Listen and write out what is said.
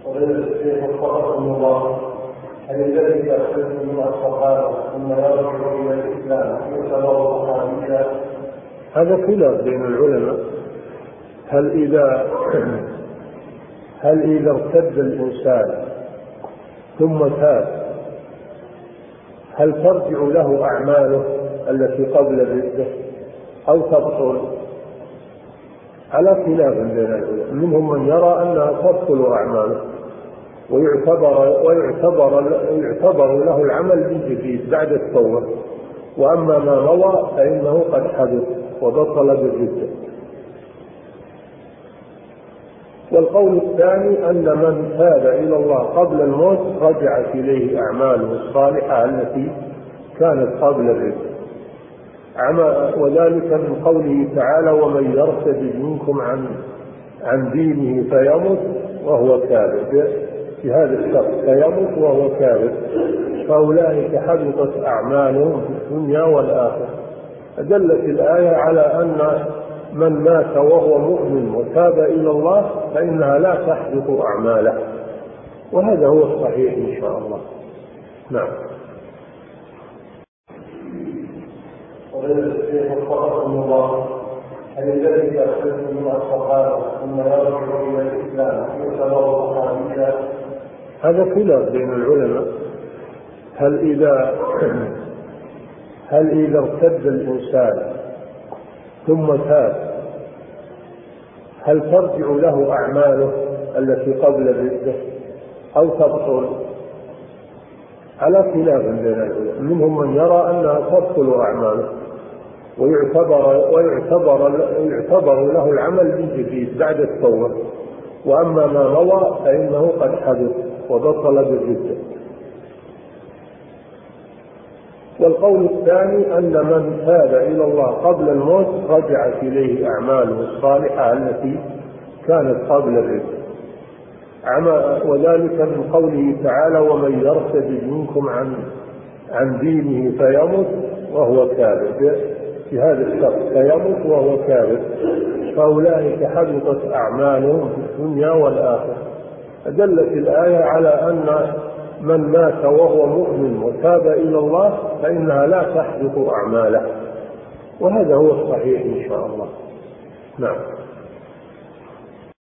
ويصبح وفقكم الله. هل الذي يخرج من الصحابة ثم يرجع إلى الإسلام يعتبر صحابيا؟ هذا خلاف بين العلماء. هل إذا ارتد الإنسان ثم تاب هل ترجع له أعماله التي قبل الردة أو تبطل؟ على خلاف بين العلماء. منهم من يرى أنها تبطل أعماله ويعتبر له العمل من جديد بعد التوبة، وأما ما مضى فإنه قد حدث وبطل بالردة. والقول الثاني أن من تاب إلى الله قبل الموت رجعت إليه أعماله الصالحة التي كانت قبل الردة، وذلك من قوله تعالى: ومن يرتد منكم عن دينه فيمت وهو كافر، في هذا الشرط فيمت وهو كافر فأولئك حبطت أعمالهم في الدنيا والآخرة. دلت الآية على أن من مات وهو مؤمن وتاب إلى الله فإنها لا تحبط أعماله، وهذا هو الصحيح إن شاء الله. نعم. ويصبح وفقكم الله. هل الذي يخرج من الصحابة ثم يرجع إلى الإسلام يعتبر صحابيا؟ هذا خلاف بين العلماء. هل إذا ارتد الإنسان ثم تاب هل ترجع له أعماله التي قبل الردة أو تبطل؟ على خلاف بين العلماء. منهم من يرى أنها تبطل أعماله ويعتبر له العمل من جديد بعد التوبة، وأما ما مضى فإنه قد حدث وبطل بالردة. والقول الثاني أن من تاب إلى الله قبل الموت رجعت إليه أعماله الصالحة التي كانت قبل الردة، وذلك من قوله تعالى: ومن يرتد منكم عن دينه فيمت وهو كافر، في هذا الشرط فيمت وهو كافر فأولئك حبطت أعمالهم في الدنيا والآخرة. دلت الآية على أن من مات وهو مؤمن وتاب إلى الله فإنها لا تحبط أعماله، وهذا هو الصحيح إن شاء الله. نعم.